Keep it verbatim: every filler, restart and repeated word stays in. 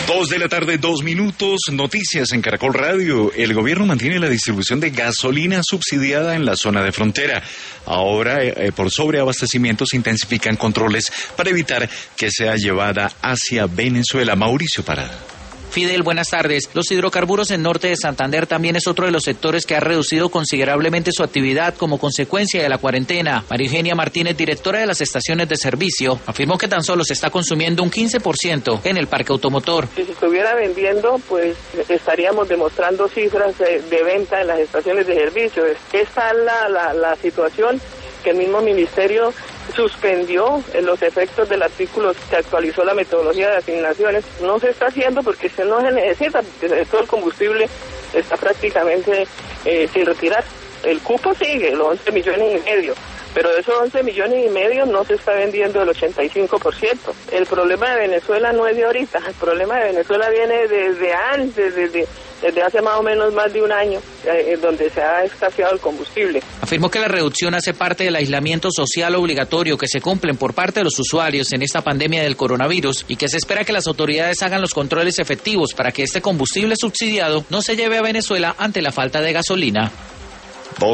Dos de la tarde, dos minutos, noticias en Caracol Radio. El gobierno mantiene la distribución de gasolina subsidiada en la zona de frontera. Ahora, eh, por sobreabastecimiento, se intensifican controles para evitar que sea llevada hacia Venezuela. Mauricio Parada. Fidel, buenas tardes. Los hidrocarburos en norte de Santander también es otro de los sectores que ha reducido considerablemente su actividad como consecuencia de la cuarentena. María Eugenia Martínez, directora de las estaciones de servicio, afirmó que tan solo se está consumiendo un quince por ciento en el parque automotor. Si se estuviera vendiendo, pues estaríamos demostrando cifras de, de venta en las estaciones de servicio. Esta es la, la, la situación que el mismo ministerio suspendió en los efectos del artículo que actualizó la metodología de asignaciones. No se está haciendo porque se no se necesita, porque todo el combustible está prácticamente eh, sin retirar. El cupo sigue, los once millones y medio, pero de esos once millones y medio no se está vendiendo el ochenta y cinco por ciento. El problema de Venezuela no es de ahorita, el problema de Venezuela viene desde antes, desde, desde hace más o menos más de un año, eh, donde se ha escaseado el combustible. Afirmó que la reducción hace parte del aislamiento social obligatorio que se cumplen por parte de los usuarios en esta pandemia del coronavirus y que se espera que las autoridades hagan los controles efectivos para que este combustible subsidiado no se lleve a Venezuela ante la falta de gasolina.